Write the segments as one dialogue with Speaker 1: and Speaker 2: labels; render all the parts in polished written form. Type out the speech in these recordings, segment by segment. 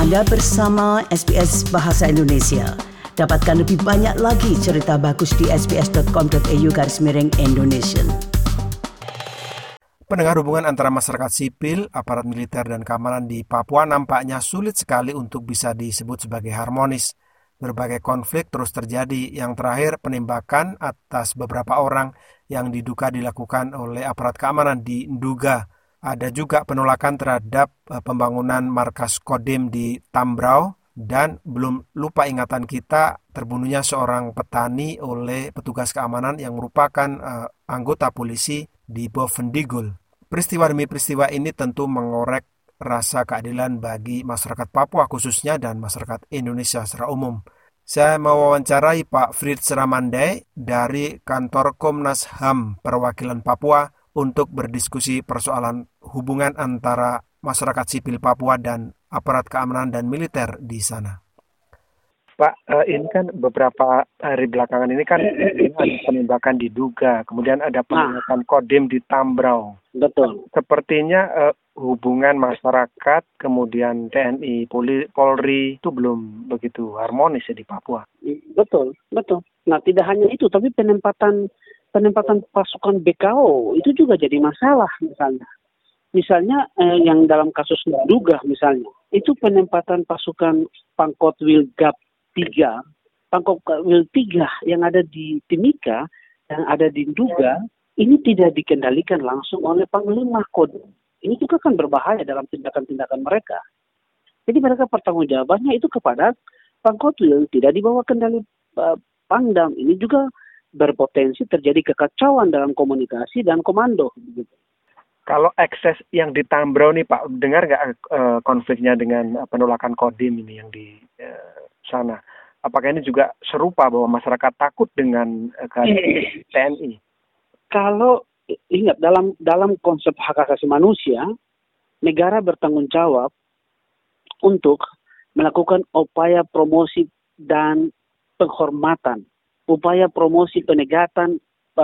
Speaker 1: Anda bersama SBS Bahasa Indonesia. Dapatkan lebih banyak lagi cerita bagus di sbs.com.au/Indonesian.
Speaker 2: Pendengar, hubungan antara masyarakat sipil, aparat militer dan keamanan di Papua nampaknya sulit sekali untuk bisa disebut sebagai harmonis. Berbagai konflik terus terjadi. Yang terakhir, penembakan atas beberapa orang yang diduga dilakukan oleh aparat keamanan di Nduga. Ada juga penolakan terhadap pembangunan markas Kodim di Tambrau. Dan belum lupa ingatan kita, terbunuhnya seorang petani oleh petugas keamanan yang merupakan anggota polisi di Bovendigul. Peristiwa demi peristiwa ini tentu mengorek rasa keadilan bagi masyarakat Papua khususnya dan masyarakat Indonesia secara umum. Saya mewawancarai Pak Fritz Ramandai dari kantor Komnas HAM Perwakilan Papua untuk berdiskusi persoalan hubungan antara masyarakat sipil Papua dan aparat keamanan dan militer di sana.
Speaker 3: Pak, ini kan beberapa hari belakangan ini kan ada penembakan diduga, kemudian ada penembakan Kodim di Tambrau.
Speaker 4: Betul.
Speaker 3: Sepertinya hubungan masyarakat, kemudian TNI, Polri itu belum begitu harmonis ya di Papua.
Speaker 4: Betul. Nah, tidak hanya itu, tapi penempatan pasukan BKO itu juga jadi masalah misalnya. Misalnya yang dalam kasus Nduga misalnya, itu penempatan pasukan Pangkot Wilgap 3 yang ada di Timika, yang ada di Nduga, ini tidak dikendalikan langsung oleh Panglima Kodim. Ini juga kan berbahaya dalam tindakan-tindakan mereka. Jadi mereka pertanggungjawabannya itu kepada Pangkotwil, tidak dibawa kendali Pangdam. Ini juga berpotensi terjadi kekacauan dalam komunikasi dan komando.
Speaker 3: Kalau ekses yang di Tambrau nih Pak, dengar nggak konfliknya dengan penolakan Kodim ini yang di sana? Apakah ini juga serupa bahwa masyarakat takut dengan TNI?
Speaker 4: Kalau ingat dalam konsep hak asasi manusia, negara bertanggung jawab untuk melakukan upaya promosi dan penghormatan, upaya promosi penegakan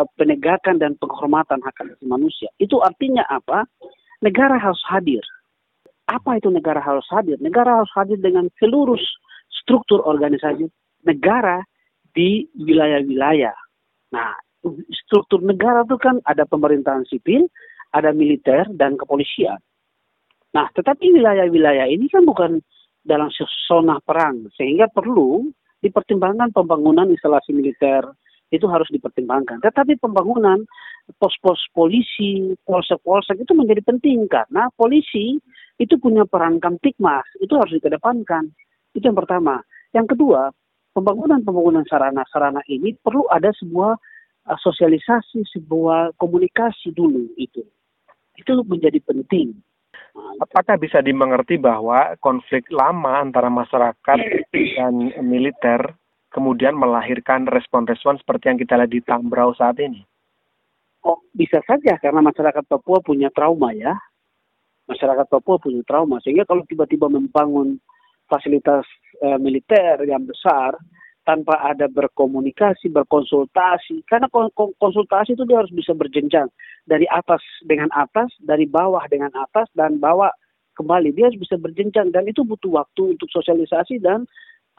Speaker 4: dan penghormatan hak asasi manusia. Itu artinya apa? Negara harus hadir. Apa itu negara harus hadir? Negara harus hadir dengan seluruh struktur organisasi negara di wilayah-wilayah. Nah, struktur negara itu kan ada pemerintahan sipil, ada militer, dan kepolisian. Nah, tetapi wilayah-wilayah ini kan bukan dalam zona perang, sehingga perlu dipertimbangkan pembangunan instalasi militer, itu harus dipertimbangkan. Tetapi pembangunan pos-pos polisi, polsek-polsek itu menjadi penting, karena polisi itu punya peran kamtipmas, itu harus dikedepankan. Itu yang pertama. Yang kedua, pembangunan sarana-sarana ini perlu ada sebuah sosialisasi, sebuah komunikasi dulu itu. Itu menjadi penting.
Speaker 3: Apakah bisa dimengerti bahwa konflik lama antara masyarakat dan militer kemudian melahirkan respon-respon seperti yang kita lihat di Tambrau saat ini?
Speaker 4: Oh, bisa saja karena masyarakat Papua punya trauma ya. Masyarakat Papua punya trauma, sehingga kalau tiba-tiba membangun fasilitas militer yang besar tanpa ada berkomunikasi, berkonsultasi, karena konsultasi itu dia harus bisa berjenjang dari atas dengan atas, dari bawah dengan atas, dan bawah kembali. Dia harus bisa berjenjang, dan itu butuh waktu untuk sosialisasi dan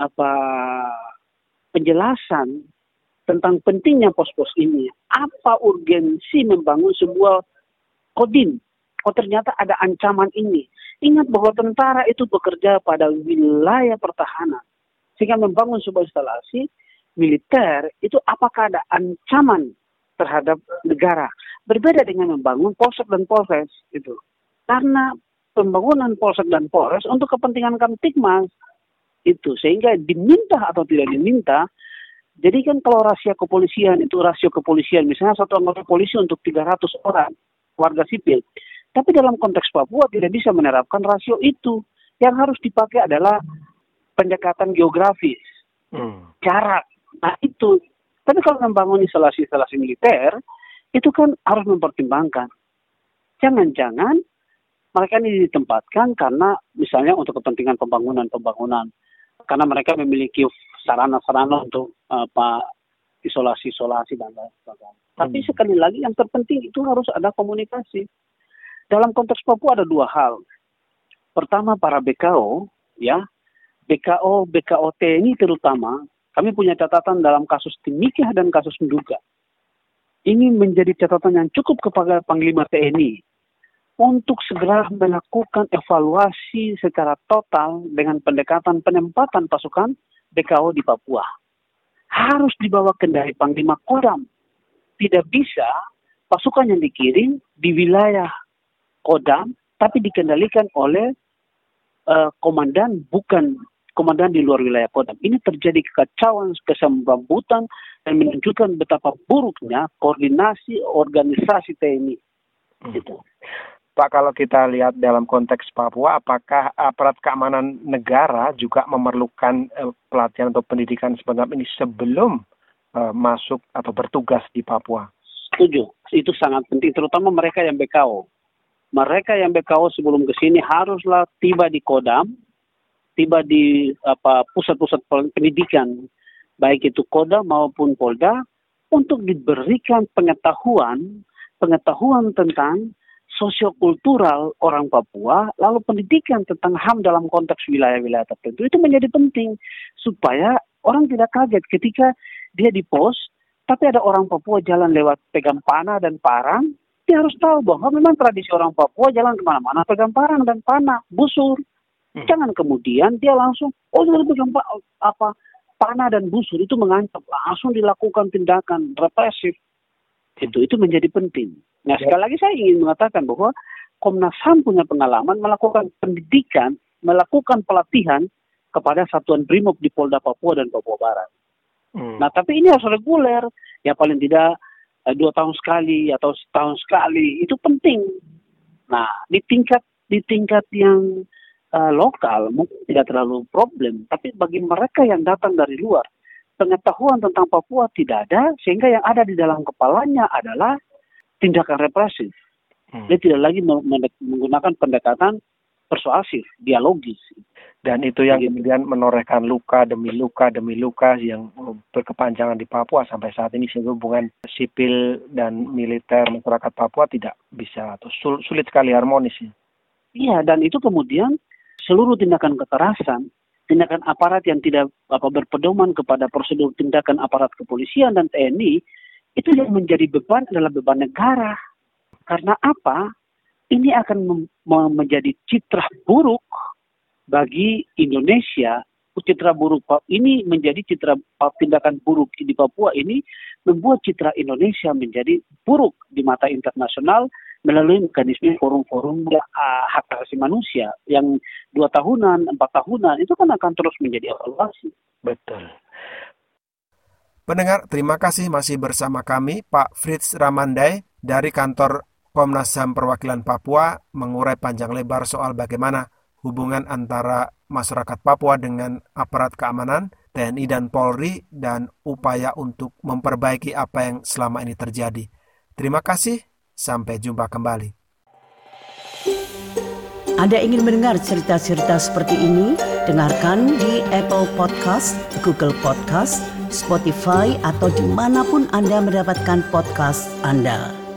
Speaker 4: penjelasan tentang pentingnya pos-pos ini. Apa urgensi membangun sebuah Kodim? Oh, ternyata ada ancaman ini. Ingat bahwa tentara itu bekerja pada wilayah pertahanan. Sehingga membangun sebuah instalasi militer itu apakah ada ancaman terhadap negara. Berbeda dengan membangun polsek dan polres itu. Karena pembangunan polsek dan polres untuk kepentingan Kamtipmas itu. Sehingga diminta atau tidak diminta. Jadi kan kalau rasio kepolisian, misalnya satu anggota polisi untuk 300 orang warga sipil. Tapi dalam konteks Papua tidak bisa menerapkan rasio itu. Yang harus dipakai adalah pendekatan geografis, jarak. Nah itu. Tapi kalau membangun instalasi-instalasi militer, itu kan harus mempertimbangkan. Jangan-jangan mereka ini ditempatkan karena misalnya untuk kepentingan pembangunan. Karena mereka memiliki sarana-sarana untuk isolasi dan lain sebagainya. Tapi sekali lagi yang terpenting itu harus ada komunikasi. Dalam konteks Papua ada dua hal. Pertama, para BKO ya, BKO TNI terutama, kami punya catatan dalam kasus Timikah dan kasus Nduga. Ini menjadi catatan yang cukup kepada Panglima TNI untuk segera melakukan evaluasi secara total dengan pendekatan penempatan pasukan BKO di Papua. Harus dibawa kendali Panglima Kodam. Tidak bisa pasukan yang dikirim di wilayah Kodam, tapi dikendalikan oleh komandan, bukan komandan di luar wilayah Kodam. Ini terjadi kekacauan, kesemrambutan, dan menunjukkan betapa buruknya koordinasi organisasi TNI. Gitu.
Speaker 3: Pak, kalau kita lihat dalam konteks Papua, apakah aparat keamanan negara juga memerlukan pelatihan atau pendidikan semacam ini sebelum masuk atau bertugas di Papua?
Speaker 4: Setuju, itu sangat penting, terutama mereka yang BKO. Mereka yang BKO sebelum ke sini haruslah tiba di Kodam, tiba di pusat-pusat pendidikan, baik itu Kodam maupun Polda, untuk diberikan pengetahuan tentang sosiokultural orang Papua, lalu pendidikan tentang HAM dalam konteks wilayah-wilayah tertentu. Itu menjadi penting supaya orang tidak kaget ketika dia di pos, tapi ada orang Papua jalan lewat pegang panah dan parang. Dia harus tahu bahwa memang tradisi orang Papua jalan kemana-mana pegang parang dan panah, busur. Jangan kemudian dia langsung, dia pegang panah dan busur, itu mengancam, langsung dilakukan tindakan represif. Itu menjadi penting. Nah, sekali lagi saya ingin mengatakan bahwa Komnas HAM punya pengalaman melakukan pendidikan, melakukan pelatihan kepada Satuan Brimob di Polda Papua dan Papua Barat. Nah, tapi ini harus reguler, ya paling tidak 2 tahun sekali atau setahun sekali, itu penting. Nah, di tingkat yang lokal mungkin tidak terlalu problem, tapi bagi mereka yang datang dari luar, pengetahuan tentang Papua tidak ada, sehingga yang ada di dalam kepalanya adalah tindakan represif. Dia tidak lagi menggunakan pendekatan persuasif, dialogis.
Speaker 3: Dan itu yang kemudian menorehkan luka demi luka yang berkepanjangan di Papua sampai saat ini, sehingga hubungan sipil dan militer masyarakat Papua tidak bisa atau sulit sekali harmonis.
Speaker 4: Iya, dan itu kemudian seluruh tindakan kekerasan, tindakan aparat yang tidak berpedoman kepada prosedur tindakan aparat kepolisian dan TNI, itu yang menjadi beban adalah beban negara. Karena apa? Ini akan menjadi citra buruk bagi Indonesia. Citra buruk ini menjadi tindakan buruk di Papua ini membuat citra Indonesia menjadi buruk di mata internasional melalui mekanisme forum-forum hak asasi manusia yang 2 tahunan, 4 tahunan itu kan akan terus menjadi evaluasi.
Speaker 3: Betul.
Speaker 2: Pendengar, terima kasih masih bersama kami, Pak Fritz Ramandai dari kantor Komnas HAM Perwakilan Papua mengurai panjang lebar soal bagaimana hubungan antara masyarakat Papua dengan aparat keamanan, TNI dan Polri, dan upaya untuk memperbaiki apa yang selama ini terjadi. Terima kasih, sampai jumpa kembali.
Speaker 1: Anda ingin mendengar cerita-cerita seperti ini? Dengarkan di Apple Podcast, Google Podcast, Spotify, atau dimanapun Anda mendapatkan podcast Anda.